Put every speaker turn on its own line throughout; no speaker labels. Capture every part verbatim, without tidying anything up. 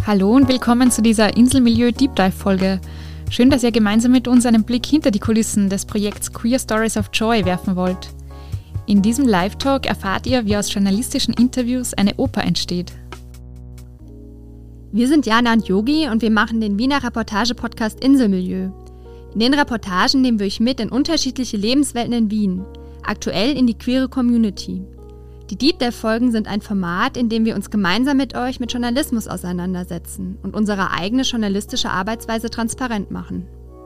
Hallo und willkommen zu dieser Inselmilieu Deep Dive Folge. Schön, dass ihr gemeinsam mit uns einen Blick hinter die Kulissen des Projekts Queer Stories of Joy werfen wollt. In diesem Live-Talk erfahrt ihr, wie aus journalistischen Interviews eine Oper entsteht.
Wir sind Jana und Yogi und wir machen den Wiener Reportage-Podcast Inselmilieu. In den Reportagen nehmen wir euch mit in unterschiedliche Lebenswelten in Wien, aktuell in die queere Community. Die Deep Dive-Folgen sind ein Format, in dem wir uns gemeinsam mit euch mit Journalismus auseinandersetzen und unsere eigene journalistische Arbeitsweise transparent machen.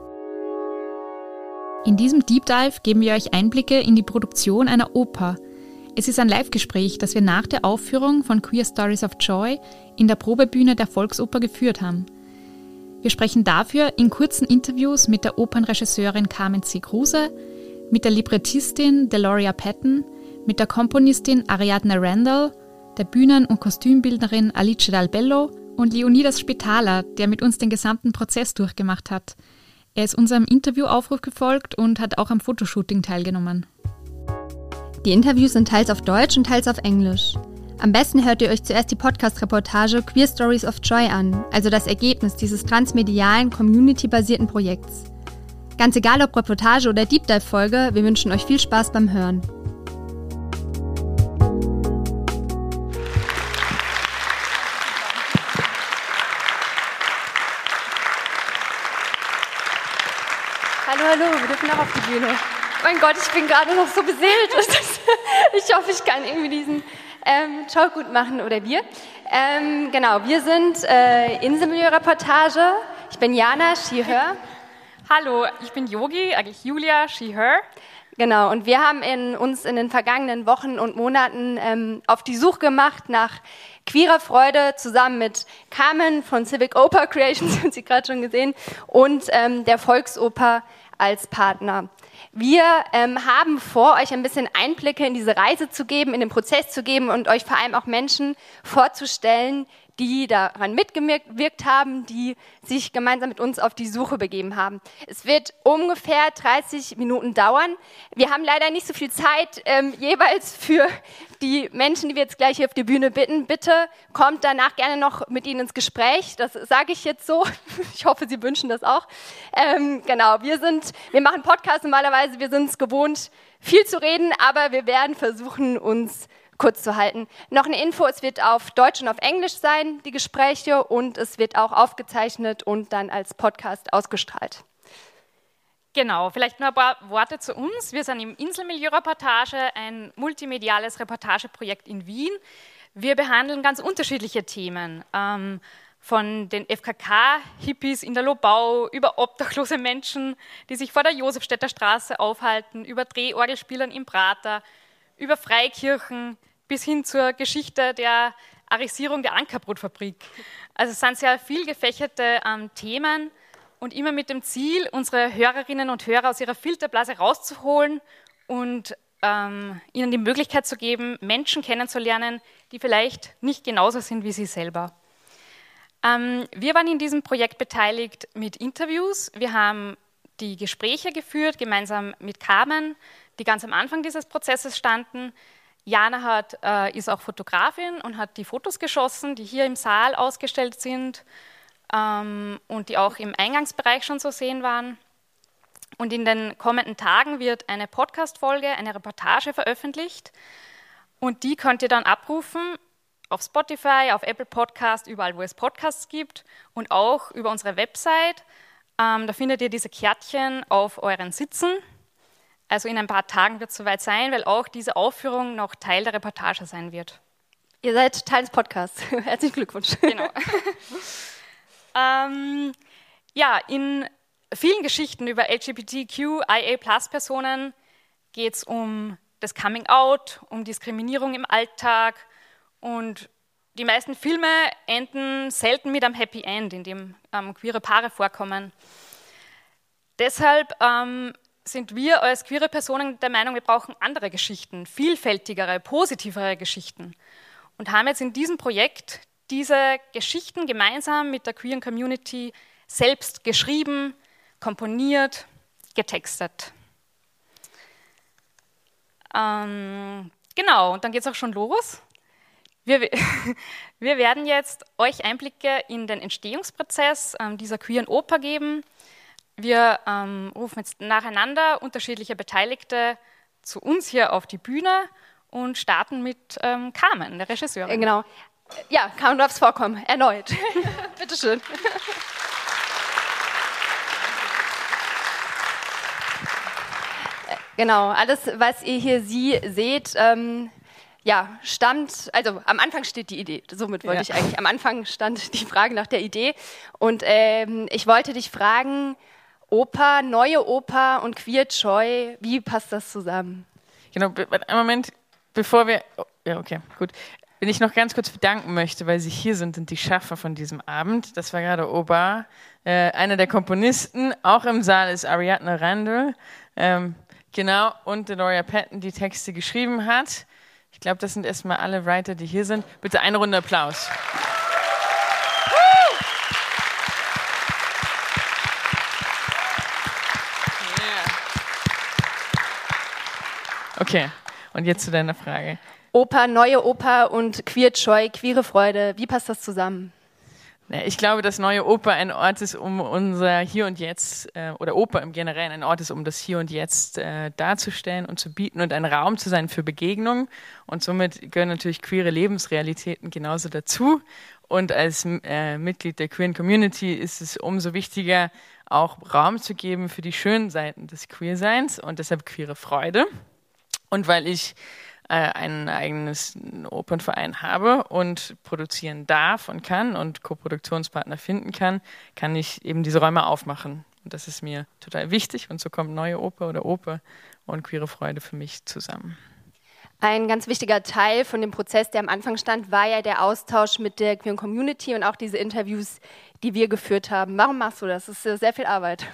In diesem Deep Dive geben wir euch Einblicke in die Produktion einer Oper. Es ist ein Live-Gespräch, das wir nach der Aufführung von Queer Stories of Joy in der Probebühne der Volksoper geführt haben. Wir sprechen dafür in kurzen Interviews mit der Opernregisseurin Carmen C. Kruse, mit der Librettistin Deloria Patton, mit der Komponistin Ariadne Randall, der Bühnen- und Kostümbildnerin Alice Dal Bello und Leonidas Spitaler, der mit uns den gesamten Prozess durchgemacht hat. Er ist unserem Interviewaufruf gefolgt und hat auch am Fotoshooting teilgenommen.
Die Interviews sind teils auf Deutsch und teils auf Englisch. Am besten hört ihr euch zuerst die Podcast-Reportage Queer Stories of Joy an, also das Ergebnis dieses transmedialen, community-basierten Projekts. Ganz egal ob Reportage oder Deep Dive-Folge, wir wünschen euch viel Spaß beim Hören.
Hallo, hallo, wir dürfen noch auf die Bühne. Mein Gott, ich bin gerade noch so beseelt. Ich hoffe, ich kann irgendwie diesen ähm, Show gut machen, oder wir. Ähm, genau, wir sind äh, Inselmilieu-Reportage. Ich bin Jana, she, her.
Hallo, ich bin Yogi, eigentlich Julia, she, her.
Genau, und wir haben in, uns in den vergangenen Wochen und Monaten ähm, auf die Suche gemacht nach queerer Freude, zusammen mit Carmen von Civic Oper Creations, haben Sie gerade schon gesehen, und ähm, der Volksoper als Partner. Wir ähm, haben vor, euch ein bisschen Einblicke in diese Reise zu geben, in den Prozess zu geben und euch vor allem auch Menschen vorzustellen, die daran mitgewirkt haben, die sich gemeinsam mit uns auf die Suche begeben haben. Es wird ungefähr dreißig Minuten dauern. Wir haben leider nicht so viel Zeit ähm, jeweils für die Menschen, die wir jetzt gleich hier auf die Bühne bitten. Bitte kommt danach gerne noch mit ihnen ins Gespräch. Das sage ich jetzt so. Ich hoffe, Sie wünschen das auch. Ähm, genau, wir sind, wir machen Podcasts normalerweise. Wir sind es gewohnt, viel zu reden, aber wir werden versuchen, uns kurz zu halten. Noch eine Info, es wird auf Deutsch und auf Englisch sein, die Gespräche, und es wird auch aufgezeichnet und dann als Podcast ausgestrahlt.
Genau, vielleicht nur ein paar Worte zu uns. Wir sind im Inselmilieu-Reportage, ein multimediales Reportageprojekt in Wien. Wir behandeln ganz unterschiedliche Themen, ähm, von den F K K-Hippies in der Lobau, über obdachlose Menschen, die sich vor der Josefstädter Straße aufhalten, über Drehorgelspielern im Prater, über Freikirchen bis hin zur Geschichte der Arisierung der Ankerbrotfabrik. Also es sind sehr viel gefächerte ähm, Themen und immer mit dem Ziel, unsere Hörerinnen und Hörer aus ihrer Filterblase rauszuholen und ähm, ihnen die Möglichkeit zu geben, Menschen kennenzulernen, die vielleicht nicht genauso sind wie sie selber. Ähm, wir waren in diesem Projekt beteiligt mit Interviews. Wir haben die Gespräche geführt, gemeinsam mit Carmen, die ganz am Anfang dieses Prozesses standen. Jana hat, äh, ist auch Fotografin und hat die Fotos geschossen, die hier im Saal ausgestellt sind ähm, und die auch im Eingangsbereich schon zu sehen waren. Und in den kommenden Tagen wird eine Podcast-Folge, eine Reportage veröffentlicht und die könnt ihr dann abrufen auf Spotify, auf Apple Podcast, überall, wo es Podcasts gibt und auch über unsere Website. Ähm, da findet ihr diese Kärtchen auf euren Sitzen. Also in ein paar Tagen wird es soweit sein, weil auch diese Aufführung noch Teil der Reportage sein wird.
Ihr seid Teil des Podcasts. Herzlichen Glückwunsch.
Genau. ähm, ja, in vielen Geschichten über L G B T Q I A Plus Personen geht es um das Coming Out, um Diskriminierung im Alltag, und die meisten Filme enden selten mit einem Happy End, in dem ähm, queere Paare vorkommen. Deshalb ähm, sind wir als queere Personen der Meinung, wir brauchen andere Geschichten, vielfältigere, positivere Geschichten. Und haben jetzt in diesem Projekt diese Geschichten gemeinsam mit der queeren Community selbst geschrieben, komponiert, getextet. Ähm, genau, und dann geht es auch schon los. Wir, wir werden jetzt euch Einblicke in den Entstehungsprozess ähm, dieser queeren Oper geben. Wir ähm, rufen jetzt nacheinander unterschiedliche Beteiligte zu uns hier auf die Bühne und starten mit ähm, Carmen, der Regisseurin.
Genau. Ja, Carmen, du darfst vorkommen. Erneut. Bitteschön. Genau, alles, was ihr hier sie seht, ähm, ja, stammt, also am Anfang steht die Idee, somit wollte ja. ich eigentlich, am Anfang stand die Frage nach der Idee und ähm, ich wollte dich fragen, Oper, neue Oper und Queer Joy, wie passt das zusammen?
Genau, einen Moment, bevor wir, oh, ja okay, gut, wenn ich noch ganz kurz bedanken möchte, weil Sie hier sind, sind die Schaffer von diesem Abend, das war gerade Oba, äh, einer der Komponisten, auch im Saal ist Ariadne Randall, ähm, genau, und Deloria Patton, die Texte geschrieben hat. Ich glaube, das sind erstmal alle Writer, die hier sind. Bitte eine Runde Applaus. Okay, und jetzt zu deiner Frage.
Oper, neue Oper und Queer Joy, queere Freude, wie passt das zusammen?
Ich glaube, dass neue Oper ein Ort ist, um unser Hier und Jetzt, äh, oder Oper im Generellen ein Ort ist, um das Hier und Jetzt äh, darzustellen und zu bieten und ein Raum zu sein für Begegnung. Und somit gehören natürlich queere Lebensrealitäten genauso dazu. Und als äh, Mitglied der queeren Community ist es umso wichtiger, auch Raum zu geben für die schönen Seiten des Queerseins und deshalb queere Freude. Und weil ich einen eigenes Opernverein habe und produzieren darf und kann und Koproduktionspartner finden kann, kann ich eben diese Räume aufmachen. Und das ist mir total wichtig und so kommt neue Oper oder Oper und queere Freude für mich zusammen.
Ein ganz wichtiger Teil von dem Prozess, der am Anfang stand, war ja der Austausch mit der queeren Community und auch diese Interviews, die wir geführt haben. Warum machst du das? Das ist sehr viel Arbeit.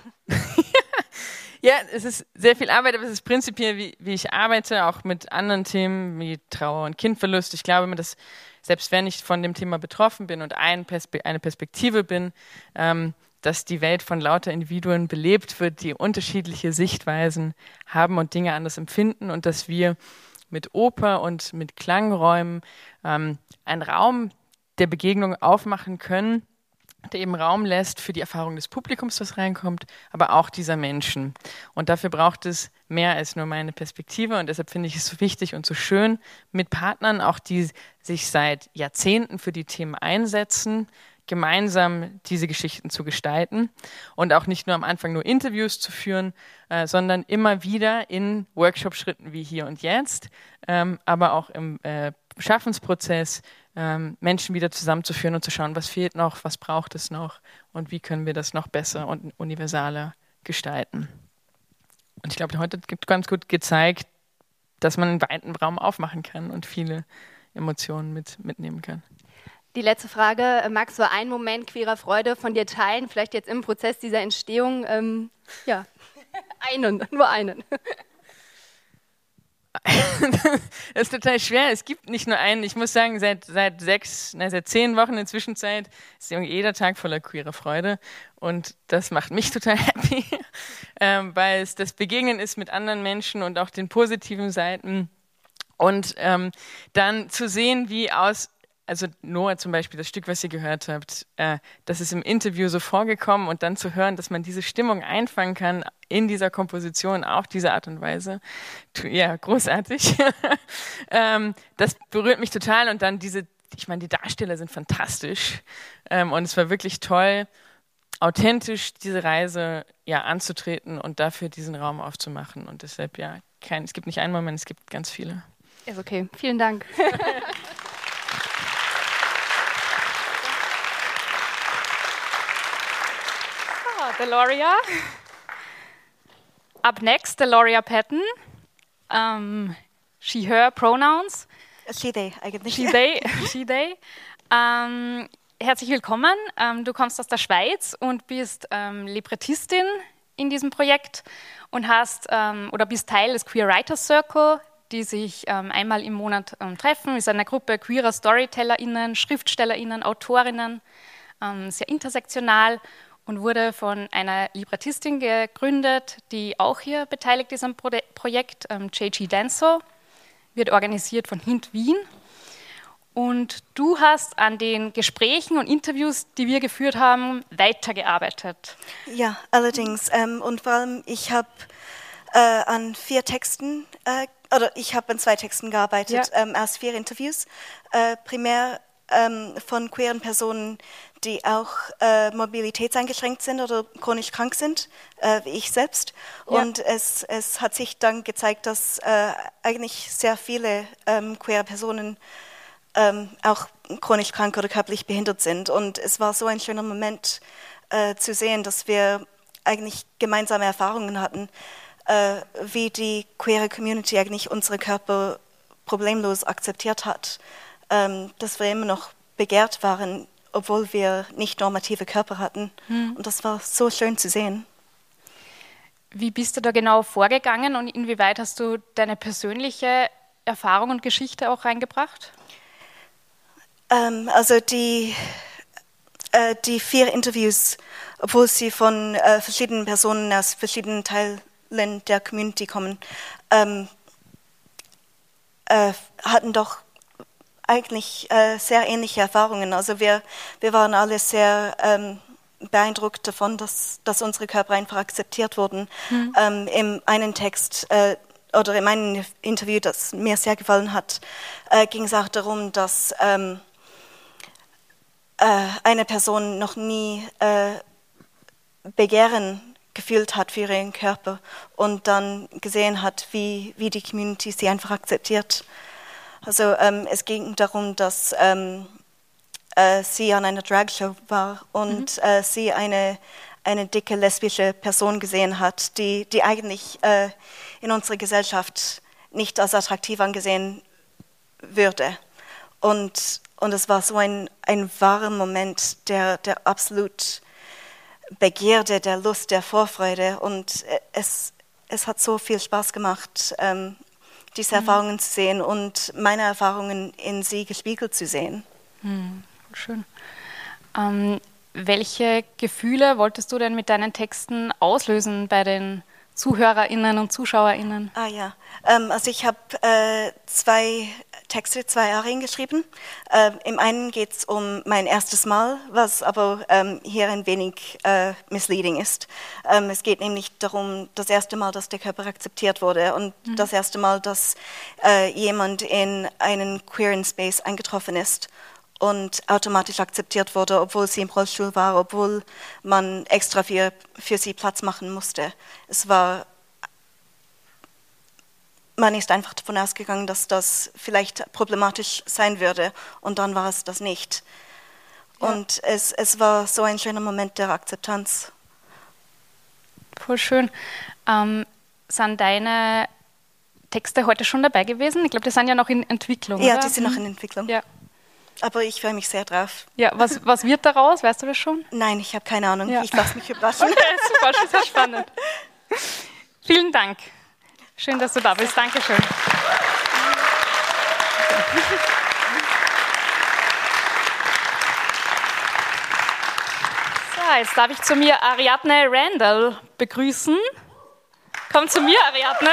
Ja, es ist sehr viel Arbeit, aber es ist prinzipiell, wie, wie ich arbeite, auch mit anderen Themen wie Trauer und Kindverlust. Ich glaube mir, dass selbst wenn ich von dem Thema betroffen bin und ein Perspe- eine Perspektive bin, ähm, dass die Welt von lauter Individuen belebt wird, die unterschiedliche Sichtweisen haben und Dinge anders empfinden und dass wir mit Oper und mit Klangräumen ähm, einen Raum der Begegnung aufmachen können, der eben Raum lässt für die Erfahrung des Publikums, was reinkommt, aber auch dieser Menschen. Und dafür braucht es mehr als nur meine Perspektive und deshalb finde ich es so wichtig und so schön, mit Partnern, auch die sich seit Jahrzehnten für die Themen einsetzen, gemeinsam diese Geschichten zu gestalten und auch nicht nur am Anfang nur Interviews zu führen, äh, sondern immer wieder in Workshop-Schritten wie hier und jetzt, ähm, aber auch im äh, Schaffensprozess ähm, Menschen wieder zusammenzuführen und zu schauen, was fehlt noch, was braucht es noch und wie können wir das noch besser und universaler gestalten. Und ich glaube, heute gibt ganz gut gezeigt, dass man einen weiten Raum aufmachen kann und viele Emotionen mit, mitnehmen kann.
Die letzte Frage, magst du einen Moment queerer Freude von dir teilen, vielleicht jetzt im Prozess dieser Entstehung? Ähm, ja, einen, nur einen.
Das ist total schwer. Es gibt nicht nur einen. Ich muss sagen, seit, seit sechs, nein, seit zehn Wochen in der Zwischenzeit ist jeder Tag voller queerer Freude. Und das macht mich total happy, ähm, weil es das Begegnen ist mit anderen Menschen und auch den positiven Seiten. Und ähm, dann zu sehen, wie aus, also Noah zum Beispiel, das Stück, was ihr gehört habt, äh, das ist im Interview so vorgekommen und dann zu hören, dass man diese Stimmung einfangen kann in dieser Komposition, auf diese Art und Weise. Ja, großartig. ähm, das berührt mich total und dann diese, ich meine, die Darsteller sind fantastisch ähm, und es war wirklich toll, authentisch diese Reise ja anzutreten und dafür diesen Raum aufzumachen und deshalb ja, kein, es gibt nicht einen Moment, es gibt ganz viele.
Ist okay, vielen Dank.
Deloria. Up next, Deloria Patton. Um, she, her pronouns.
She, they, eigentlich.
She, they. She, they. Um, herzlich willkommen. Um, du kommst aus der Schweiz und bist um, Librettistin in diesem Projekt und hast um, oder bist Teil des Queer Writers Circle, die sich um, einmal im Monat um, treffen. Es ist eine Gruppe queerer StorytellerInnen, SchriftstellerInnen, Autorinnen, um, sehr intersektional. Und wurde von einer Librettistin gegründet, die auch hier beteiligt ist am Pro- Projekt, ähm, J G Denso, wird organisiert von Hint Wien. Und du hast an den Gesprächen und Interviews, die wir geführt haben, weitergearbeitet.
Ja, allerdings. Ähm, und vor allem, ich habe äh, an vier Texten, äh, oder ich habe an zwei Texten gearbeitet, ja. ähm, aus vier Interviews. Äh, primär ähm, von queeren Personen, die auch äh, mobilitätseingeschränkt sind oder chronisch krank sind, äh, wie ich selbst. Ja. Und es, es hat sich dann gezeigt, dass äh, eigentlich sehr viele ähm, queere Personen ähm, auch chronisch krank oder körperlich behindert sind. Und es war so ein schöner Moment äh, zu sehen, dass wir eigentlich gemeinsame Erfahrungen hatten, äh, wie die queere Community eigentlich unsere Körper problemlos akzeptiert hat, ähm, dass wir immer noch begehrt waren, obwohl wir nicht normative Körper hatten. Hm. Und das war so schön zu sehen.
Wie bist du da genau vorgegangen und inwieweit hast du deine persönliche Erfahrung und Geschichte auch reingebracht?
Ähm, also die, äh, die vier Interviews, obwohl sie von äh, verschiedenen Personen aus verschiedenen Teilen der Community kommen, ähm, äh, hatten doch eigentlich äh, sehr ähnliche Erfahrungen. Also wir, wir waren alle sehr ähm, beeindruckt davon, dass, dass unsere Körper einfach akzeptiert wurden. Mhm. Ähm, im einen Text äh, oder in einem Interview, das mir sehr gefallen hat, äh, ging es auch darum, dass ähm, äh, eine Person noch nie äh, Begehren gefühlt hat für ihren Körper und dann gesehen hat, wie, wie die Community sie einfach akzeptiert. Also ähm, es ging darum, dass ähm, äh, sie an einer Dragshow war und mhm. äh, sie eine, eine dicke lesbische Person gesehen hat, die, die eigentlich äh, in unserer Gesellschaft nicht als attraktiv angesehen würde. Und, und es war so ein, ein wahrer Moment der, der absolut Begierde, der Lust, der Vorfreude. Und es, es hat so viel Spaß gemacht, ähm, diese Erfahrungen mhm. zu sehen und meine Erfahrungen in sie gespiegelt zu sehen.
Mhm. Schön. Ähm, welche Gefühle wolltest du denn mit deinen Texten auslösen bei den ZuhörerInnen und ZuschauerInnen?
Ah ja, ähm, also ich habe äh, zwei Texte, zwei Arien geschrieben. Äh, Im einen geht es um mein erstes Mal, was aber ähm, hier ein wenig äh, misleading ist. Ähm, es geht nämlich darum, das erste Mal, dass der Körper akzeptiert wurde und mhm. das erste Mal, dass äh, jemand in einen queeren Space eingetroffen ist und automatisch akzeptiert wurde, obwohl sie im Rollstuhl war, obwohl man extra für, für sie Platz machen musste. Es war, man ist einfach davon ausgegangen, dass das vielleicht problematisch sein würde und dann war es das nicht. Ja. Und es, es war so ein schöner Moment der Akzeptanz.
Voll schön. Ähm, sind deine Texte heute schon dabei gewesen? Ich glaube, die sind ja noch in Entwicklung,
Ja,
oder?
die sind noch in Entwicklung.
Ja.
Aber ich freue mich sehr drauf.
Ja, was, was wird daraus? Weißt du das schon?
Nein, ich habe keine Ahnung. Ja. Ich lasse mich überraschen.
Okay, super, sehr spannend. Vielen Dank. Schön, dass du da bist. Dankeschön. So, jetzt darf ich zu mir Ariadne Randall begrüßen. Komm zu mir, Ariadne.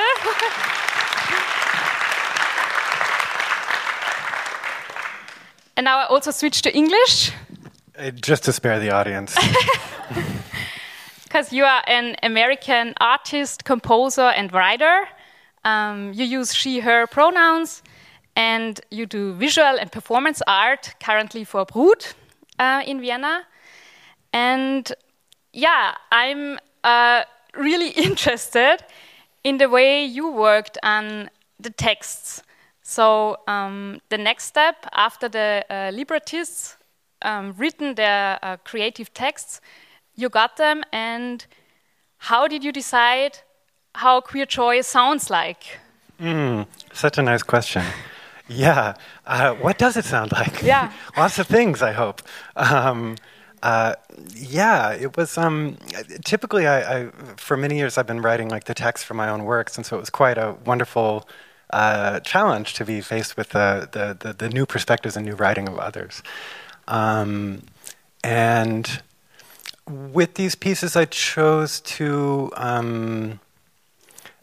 And now I also switch to English.
Uh, just to spare the audience.
Because you are an American artist, composer, and writer. Um, you use she, her pronouns, and you do visual and performance art, currently for Brut uh, in Vienna. And yeah, I'm uh, really interested in the way you worked on the texts. So um, the next step after the uh, librettists um, written their uh, creative texts, you got them, and how did you decide how Queer Joy sounds like?
Mm, such a nice question. Yeah, uh, what does it sound like?
Yeah.
Lots of things, I hope. Um, uh, yeah, it was, um, typically, I, I, for many years I've been writing like the text for my own works, and so it was quite a wonderful uh, challenge to be faced with the, the, the, the new perspectives and new writing of others. Um, and with these pieces, I chose to um,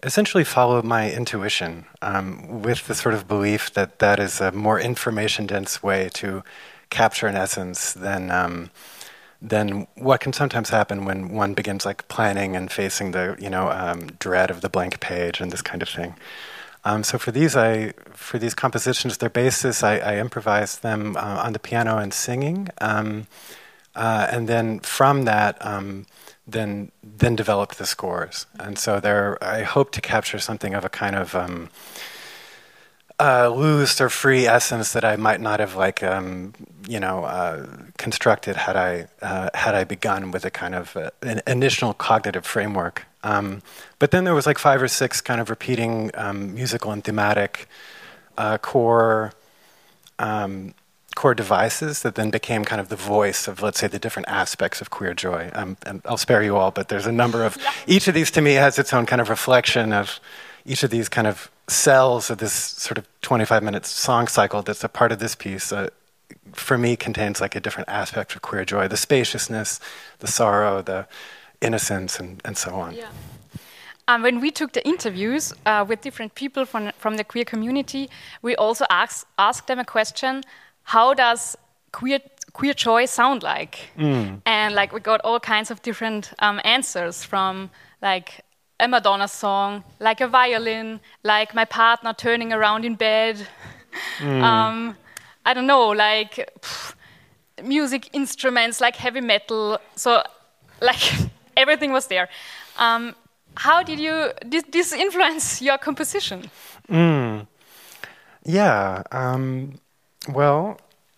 essentially follow my intuition um, with the sort of belief that that is a more information-dense way to capture an essence than um, than what can sometimes happen when one begins like planning and facing the you know um, dread of the blank page and this kind of thing. Um, so for these, I for these compositions, their basis, I, I improvised them uh, on the piano and singing, um, uh, and then from that. Um, then then developed the scores. And so there, I hope to capture something of a kind of um, uh, loose or free essence that I might not have like, um, you know, uh, constructed had I uh, had I begun with a kind of uh, an initial cognitive framework. Um, but then there was like five or six kind of repeating um, musical and thematic uh, core um, core devices that then became kind of the voice of, let's say, the different aspects of queer joy. Um, and I'll spare you all, but there's a number of, each of these to me has its own kind of reflection of each of these kind of cells of this sort of twenty-five minute song cycle that's a part of this piece, uh, for me contains like a different aspect of queer joy, the spaciousness, the sorrow, the innocence, and, and so on.
Yeah. Um, when we took the interviews uh, with different people from, from the queer community, we also asked, asked them a question, how does queer queer joy sound like? Mm. And like we got all kinds of different um, answers, from like a Madonna song, like a violin, like my partner turning around in bed. Mm. um, I don't know, like pff, music instruments, like heavy metal. So like everything was there. Um, how did you did this influence your composition?
Mm. Yeah. Um, Well,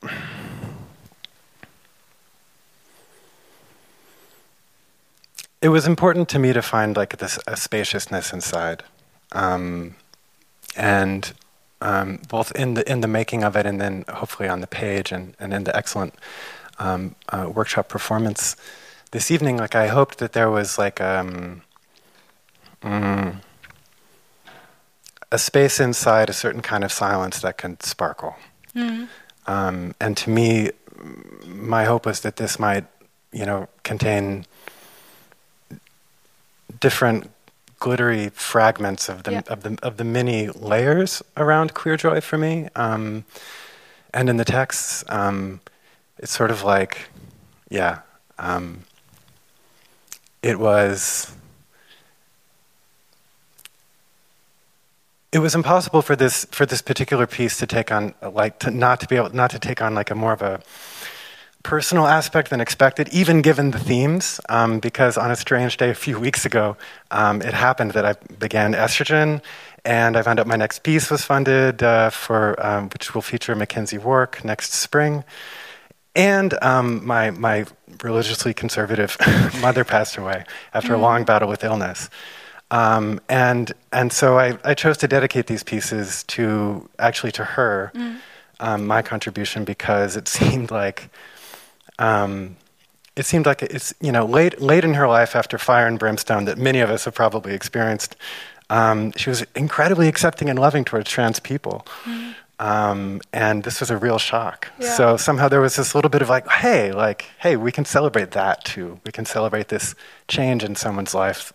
it was important to me to find like this a spaciousness inside, um, and um, both in the in the making of it, and then hopefully on the page, and, and in the excellent um, uh, workshop performance this evening. Like I hoped that there was like um, mm, a space inside, a certain kind of silence that can sparkle. Mm-hmm. Um, and to me, my hope was that this might, you know, contain different glittery fragments of the yeah. of the of the many layers around queer joy for me. Um, and in the texts, um, it's sort of like, yeah, um, it was. It was impossible for this for this particular piece to take on like to not to be able not to take on like a more of a personal aspect than expected, even given the themes. Um, because on a strange day a few weeks ago, um, it happened that I began Estrogen, and I found out my next piece was funded uh, for um, which will feature Mackenzie Wark next spring. And um, my my religiously conservative mother passed away after mm. a long battle with illness. Um, and and so I, I chose to dedicate these pieces to actually to her, mm. um, my contribution, because it seemed like um, it seemed like it's you know late late in her life, after fire and brimstone that many of us have probably experienced. Um, she was incredibly accepting and loving towards trans people, mm. um, and this was a real shock. Yeah. So somehow there was this little bit of like, hey, like hey, we can celebrate that too. We can celebrate this change in someone's life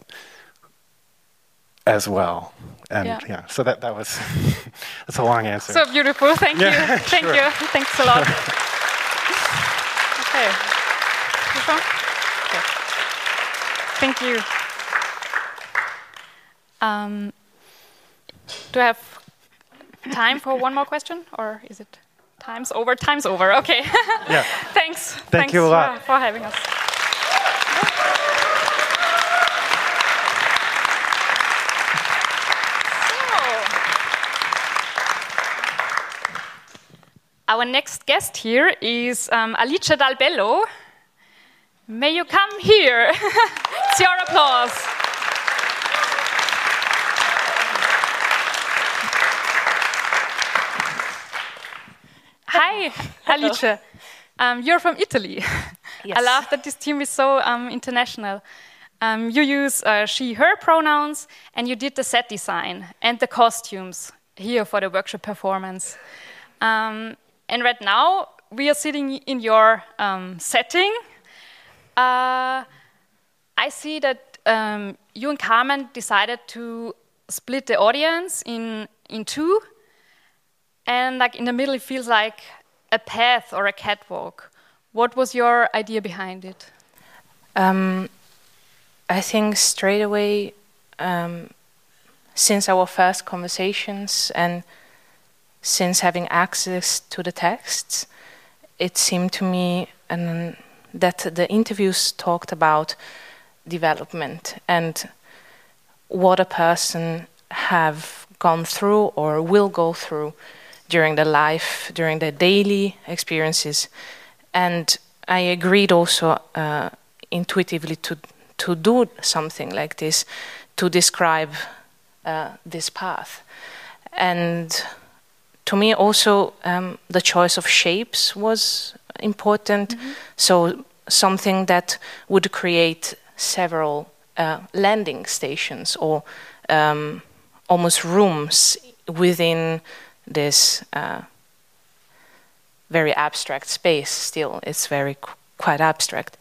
as well. And yeah, yeah so that, that was, that's a long answer.
So beautiful, thank you.
Yeah,
thank
sure.
you, thanks a lot. Okay. Okay. Thank you. Um, do I have time for one more question, or is it time's over? Time's over, okay.
Yeah.
Thanks.
Thank
Thanks
you a lot.
For, for having us. Our next guest here is um, Alice Dal Bello. May you come here. It's your applause. Hi, Alice. Um, you're from Italy.
Yes.
I love that this team is so um, international. Um, you use uh, she, her pronouns, and you did the set design and the costumes here for the workshop performance. Um, And right now, we are sitting in your um, setting. Uh, I see that um, you and Carmen decided to split the audience in, in two, and like in the middle it feels like a path or a catwalk. What was your idea behind it?
Um, I think straight away, um, since our first conversations and since having access to the texts, it seemed to me and that the interviews talked about development and what a person have gone through or will go through during their life, during their daily experiences. And I agreed also uh, intuitively to to do something like this, to describe uh, this path. And to me also um, the choice of shapes was important. Mm-hmm. So something that would create several uh, landing stations or um, almost rooms within this uh, very abstract space. Still, it's very qu- quite abstract.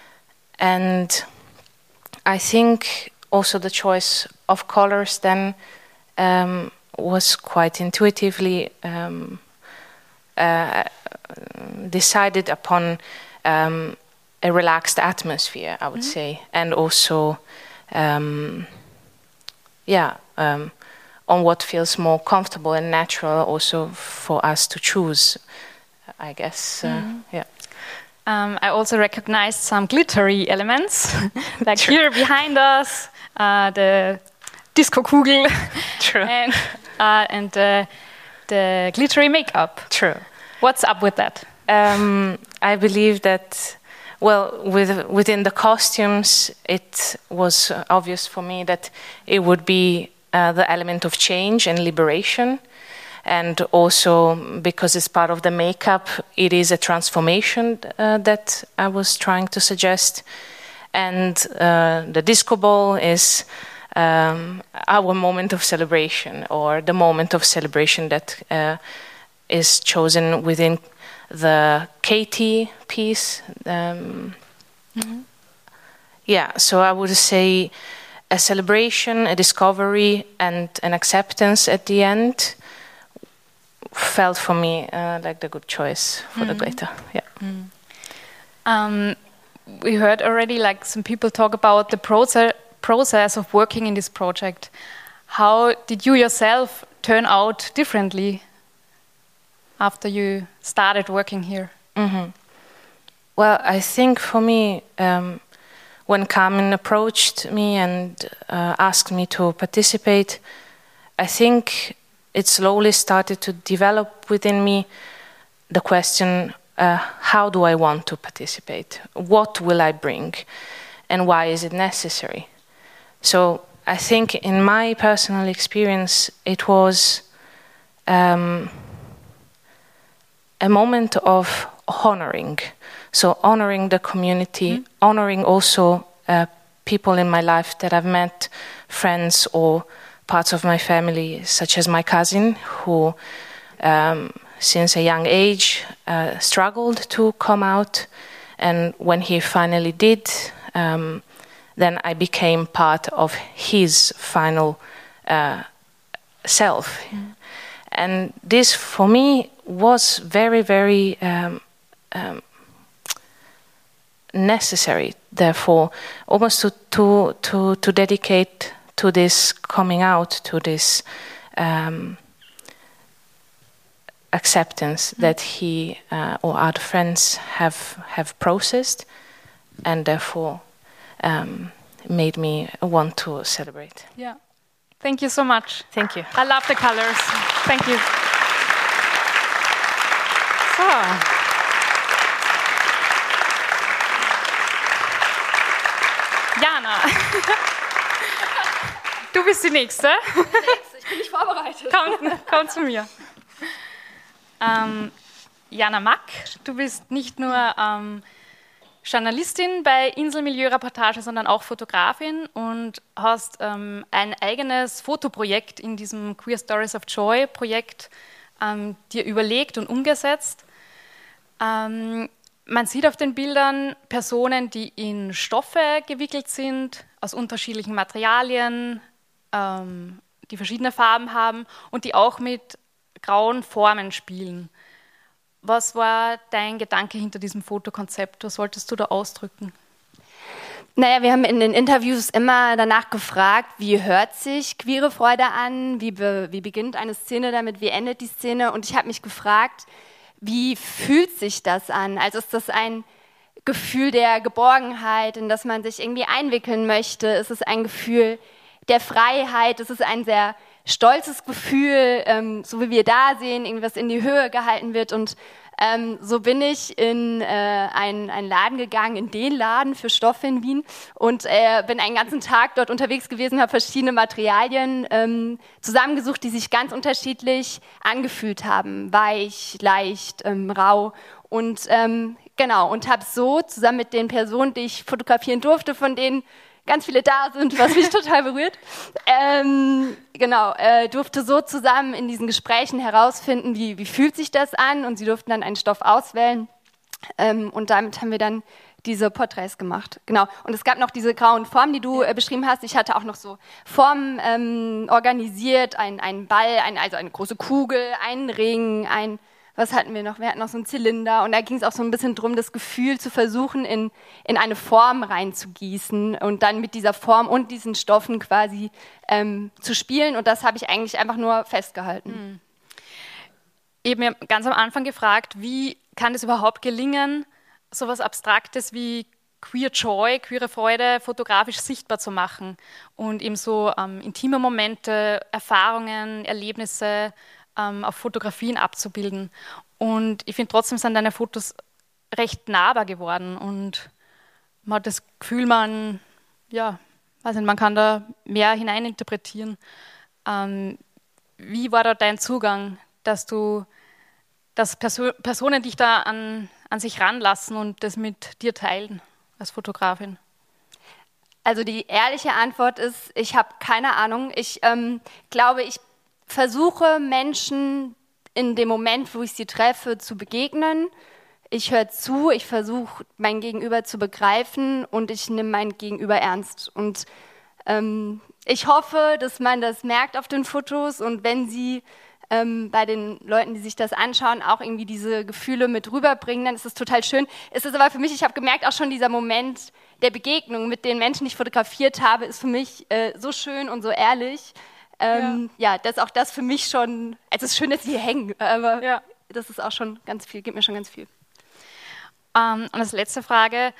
And I think also the choice of colors then um, was quite intuitively um, uh, decided upon um, a relaxed atmosphere, I would mm-hmm. say, and also, um, yeah, um, on what feels more comfortable and natural also for us to choose, I guess. Uh, mm-hmm. Yeah.
Um, I also recognized some glittery elements, like True. Here behind us, uh, the disco kugel, True. and uh, and uh, the glittery makeup.
True.
What's up with that?
Um, I believe that, well, with, within the costumes, it was obvious for me that it would be uh, the element of change and liberation. And also, because it's part of the makeup, it is a transformation uh, that I was trying to suggest. And uh, the disco ball is um, our moment of celebration, or the moment of celebration that uh, is chosen within the Katie piece. Um, mm-hmm. Yeah, so I would say a celebration, a discovery, and an acceptance at the end felt for me uh, like the good choice for mm. the glitter. Yeah.
Mm. Um, we heard already, like some people talk about the process process of working in this project. How did you yourself turn out differently after you started working here?
Mm-hmm. Well, I think for me, um, when Carmen approached me and uh, asked me to participate, I think it slowly started to develop within me the question, uh, how do I want to participate? What will I bring? And why is it necessary? So I think in my personal experience, it was um, a moment of honoring. So honoring the community, mm-hmm. honoring also uh, people in my life that I've met, friends or parts of my family, such as my cousin, who um, since a young age uh, struggled to come out. And when he finally did, um, then I became part of his final uh, self. Mm. And this, for me, was very, very um, um, necessary, therefore, almost to, to, to, to dedicate to this coming out, to this um, acceptance mm. that he uh, or other friends have have processed, and therefore um, made me want to celebrate.
Yeah. Thank you so much.
Thank you.
I love the colors. Thank you. So. Jana. Du bist die Nächste.
Ich bin nicht vorbereitet.
Komm, komm zu mir. Ähm, Jana Mack, du bist nicht nur ähm, Journalistin bei Inselmilieu-Reportage, sondern auch Fotografin und hast ähm, ein eigenes Fotoprojekt in diesem Queer Stories of Joy Projekt ähm, dir überlegt und umgesetzt. Ähm, man sieht auf den Bildern Personen, die in Stoffe gewickelt sind, aus unterschiedlichen Materialien, ähm, die verschiedene Farben haben und die auch mit grauen Formen spielen. Was war dein Gedanke hinter diesem Fotokonzept? Was wolltest du da ausdrücken?
Naja, wir haben in den Interviews immer danach gefragt, wie hört sich queere Freude an, wie, be, wie beginnt eine Szene damit, wie endet die Szene? Und ich habe mich gefragt, wie fühlt sich das an? Also ist das ein Gefühl der Geborgenheit, in das man sich irgendwie einwickeln möchte? Ist es ein Gefühl der Freiheit? Ist es ein sehr stolzes Gefühl, ähm, so wie wir da sehen, irgendwas in die Höhe gehalten wird? Und ähm, so bin ich in äh, einen, einen Laden gegangen, in den Laden für Stoffe in Wien und äh, bin einen ganzen Tag dort unterwegs gewesen, habe verschiedene Materialien ähm, zusammengesucht, die sich ganz unterschiedlich angefühlt haben. Weich, leicht, ähm, rau und ähm, genau, und habe so zusammen mit den Personen, die ich fotografieren durfte, von denen ganz viele da sind, was mich total berührt. Ähm, genau, äh, durfte so zusammen in diesen Gesprächen herausfinden, wie, wie fühlt sich das an, und sie durften dann einen Stoff auswählen ähm, und damit haben wir dann diese Porträts gemacht. Genau, und es gab noch diese grauen Formen, die du äh, beschrieben hast. Ich hatte auch noch so Formen ähm, organisiert, ein, einen Ball, ein, also eine große Kugel, einen Ring, ein was hatten wir noch? Wir hatten noch so einen Zylinder und da ging es auch so ein bisschen drum, das Gefühl zu versuchen, in, in eine Form reinzugießen und dann mit dieser Form und diesen Stoffen quasi ähm, zu spielen, und das habe ich eigentlich einfach nur festgehalten.
Mhm. Eben ganz am Anfang gefragt, wie kann es überhaupt gelingen, sowas Abstraktes wie Queer Joy, queere Freude fotografisch sichtbar zu machen und eben so ähm, intime Momente, Erfahrungen, Erlebnisse auf Fotografien abzubilden. Und ich finde, trotzdem sind deine Fotos recht nahbar geworden und man hat das Gefühl, man, ja, weiß nicht, man kann da mehr hineininterpretieren. Ähm, wie war da dein Zugang, dass du, dass Perso- Personen dich da an, an sich ranlassen und das mit dir teilen als Fotografin?
Also die ehrliche Antwort ist, ich habe keine Ahnung. Ich ähm, glaube, ich versuche Menschen in dem Moment, wo ich sie treffe, zu begegnen. Ich höre zu, ich versuche mein Gegenüber zu begreifen und ich nehme mein Gegenüber ernst. Und ähm, ich hoffe, dass man das merkt auf den Fotos, und wenn sie ähm, bei den Leuten, die sich das anschauen, auch irgendwie diese Gefühle mit rüberbringen, dann ist es total schön. Es ist aber für mich, ich habe gemerkt, auch schon dieser Moment der Begegnung mit den Menschen, die ich fotografiert habe, ist für mich äh, so schön und so ehrlich. Ähm, ja. ja, dass auch das für mich schon, also es ist schön, dass sie hier hängen, aber ja, das ist auch schon ganz viel, gibt mir schon ganz viel.
Um, und als letzte Frage,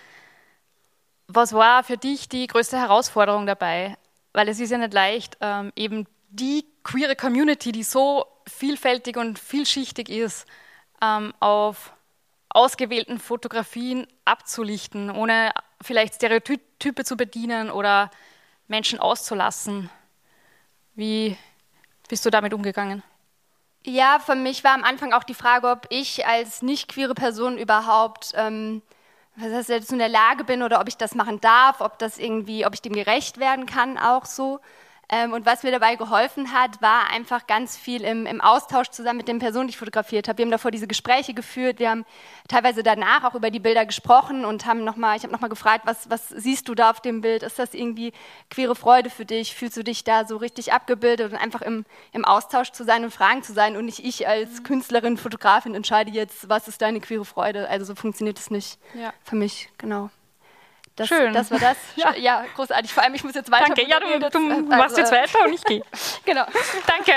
was war für dich die größte Herausforderung dabei? Weil es ist ja nicht leicht, ähm, eben die queere Community, die so vielfältig und vielschichtig ist, ähm, auf ausgewählten Fotografien abzulichten, ohne vielleicht Stereotype zu bedienen oder Menschen auszulassen. Wie bist du damit umgegangen?
Ja, für mich war am Anfang auch die Frage, ob ich als nicht queere Person überhaupt ähm, was heißt, jetzt in der Lage bin oder ob ich das machen darf, ob das irgendwie, ob ich dem gerecht werden kann, auch so. Ähm, und was mir dabei geholfen hat, war einfach ganz viel im, im Austausch zusammen mit den Personen, die ich fotografiert habe. Wir haben davor diese Gespräche geführt, wir haben teilweise danach auch über die Bilder gesprochen und haben noch mal, ich habe nochmal gefragt, was, was siehst du da auf dem Bild? Ist das irgendwie queere Freude für dich? Fühlst du dich da so richtig abgebildet? Und einfach im, im Austausch zu sein und Fragen zu sein und nicht ich als Künstlerin, Fotografin entscheide jetzt, was ist deine queere Freude? Also so funktioniert es nicht ja. für mich, genau. Das,
Schön.
Das war das. Ja. ja, großartig. Vor allem, ich muss jetzt weiter.
Danke. Ja, du, du also, machst jetzt weiter und ich gehe.
Genau.
Danke.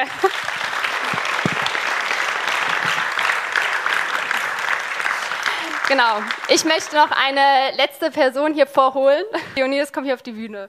Genau. Ich möchte noch eine letzte Person hier vorholen. Leonidas, komm hier auf die Bühne.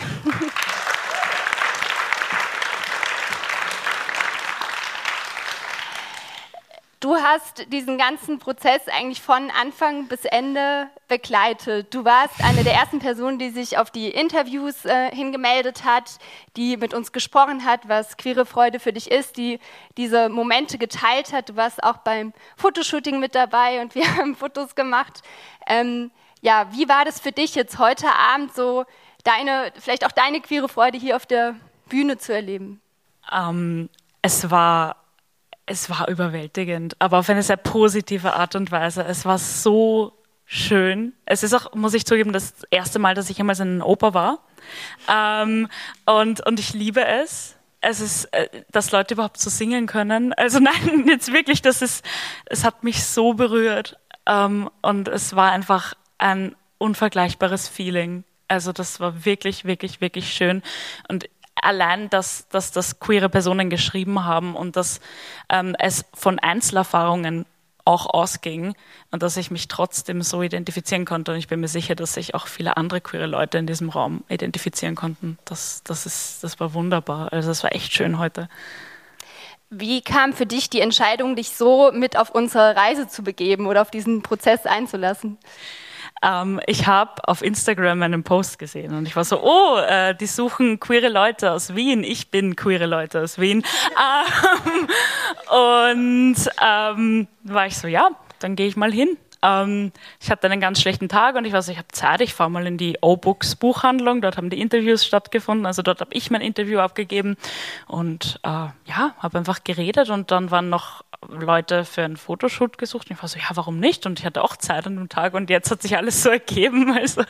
Du hast diesen ganzen Prozess eigentlich von Anfang bis Ende begleitet. Du warst eine der ersten Personen, die sich auf die Interviews äh, hingemeldet hat, die mit uns gesprochen hat, was queere Freude für dich ist, die diese Momente geteilt hat. Du warst auch beim Fotoshooting mit dabei und wir haben Fotos gemacht. Ähm, ja, wie war das für dich jetzt heute Abend so, deine, vielleicht auch deine queere Freude hier auf der Bühne zu erleben?
Um, es war Es war überwältigend, aber auf eine sehr positive Art und Weise. Es war so schön. Es ist auch, muss ich zugeben, das erste Mal, dass ich jemals in einer Oper war. Ähm, und, und ich liebe es. es ist, dass Leute überhaupt so singen können. Also nein, jetzt wirklich, das ist, es hat mich so berührt. Ähm, und es war einfach ein unvergleichbares Feeling. Also das war wirklich, wirklich, wirklich schön. Und allein, dass, dass das queere Personen geschrieben haben und dass ähm, es von Einzelerfahrungen auch ausging und dass ich mich trotzdem so identifizieren konnte. Und ich bin mir sicher, dass sich auch viele andere queere Leute in diesem Raum identifizieren konnten. Das, das, ist, das war wunderbar. Also das war echt schön heute.
Wie kam für dich die Entscheidung, dich so mit auf unsere Reise zu begeben oder auf diesen Prozess einzulassen?
Ähm, ich habe auf Instagram einen Post gesehen und ich war so, oh, äh, die suchen queere Leute aus Wien. Ich bin queere Leute aus Wien. ähm, und ähm, war ich so, ja, dann gehe ich mal hin. Ähm, ich hatte einen ganz schlechten Tag und ich war so, ich habe Zeit, ich fahre mal in die O-Books Buchhandlung. Dort haben die Interviews stattgefunden. Also dort habe ich mein Interview abgegeben und äh, ja, habe einfach geredet und dann waren noch Leute für einen Fotoshoot gesucht. Und ich war so, ja, warum nicht? Und ich hatte auch Zeit an dem Tag und jetzt hat sich alles so ergeben. Also.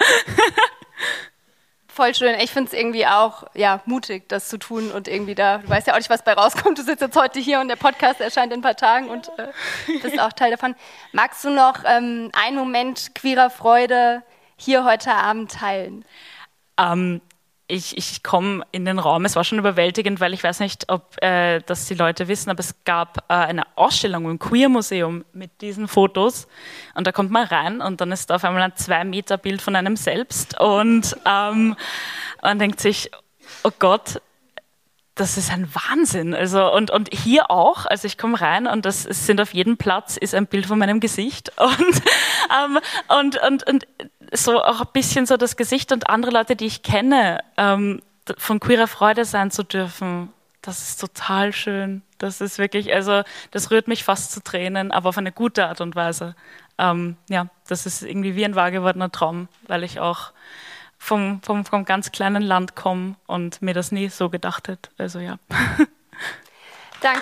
Voll schön. Ich finde es irgendwie auch ja, mutig, das zu tun und irgendwie da, du weißt ja auch nicht, was bei rauskommt. Du sitzt jetzt heute hier und der Podcast erscheint in ein paar Tagen und äh, bist auch Teil davon. Magst du noch ähm, einen Moment queerer Freude hier heute Abend teilen?
Ähm, Ich, ich komme in den Raum, es war schon überwältigend, weil ich weiß nicht, ob äh, das die Leute wissen, aber es gab äh, eine Ausstellung im Queer-Museum mit diesen Fotos und da kommt man rein und dann ist da auf einmal ein Zwei-Meter-Bild von einem selbst und ähm, man denkt sich, oh Gott, das ist ein Wahnsinn. Also und, und hier auch, also ich komme rein und das es sind auf jedem Platz ist ein Bild von meinem Gesicht und, ähm, und, und, und so auch ein bisschen so das Gesicht und andere Leute, die ich kenne, ähm, von queerer Freude sein zu dürfen, das ist total schön. Das ist wirklich, also das rührt mich fast zu Tränen, aber auf eine gute Art und Weise. Ähm, ja, das ist irgendwie wie ein wahr gewordener Traum, weil ich auch vom, vom, vom ganz kleinen Land komme und mir das nie so gedacht hätte. Also ja.
Danke.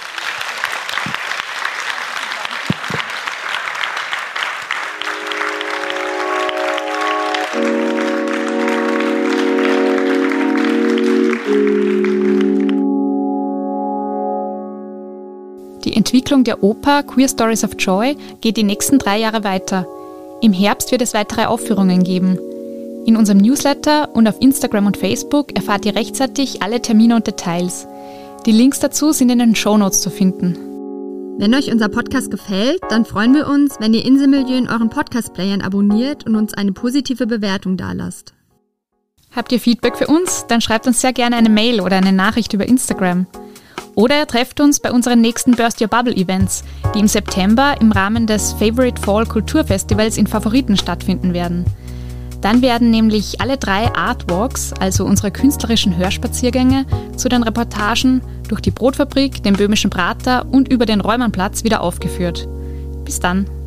Die Entwicklung der Oper Queer Stories of Joy geht die nächsten drei Jahre weiter. Im Herbst wird es weitere Aufführungen geben. In unserem Newsletter und auf Instagram und Facebook erfahrt ihr rechtzeitig alle Termine und Details. Die Links dazu sind in den Shownotes zu finden.
Wenn euch unser Podcast gefällt, dann freuen wir uns, wenn ihr Inselmilieu in euren Podcast-Playern abonniert und uns eine positive Bewertung dalasst.
Habt ihr Feedback für uns? Dann schreibt uns sehr gerne eine Mail oder eine Nachricht über Instagram. Oder ihr trefft uns bei unseren nächsten Burst Your Bubble Events, die im September im Rahmen des Favorite Fall Kulturfestivals in Favoriten stattfinden werden. Dann werden nämlich alle drei Artwalks, also unsere künstlerischen Hörspaziergänge, zu den Reportagen durch die Brotfabrik, den Böhmischen Prater und über den Räumannplatz wieder aufgeführt. Bis dann!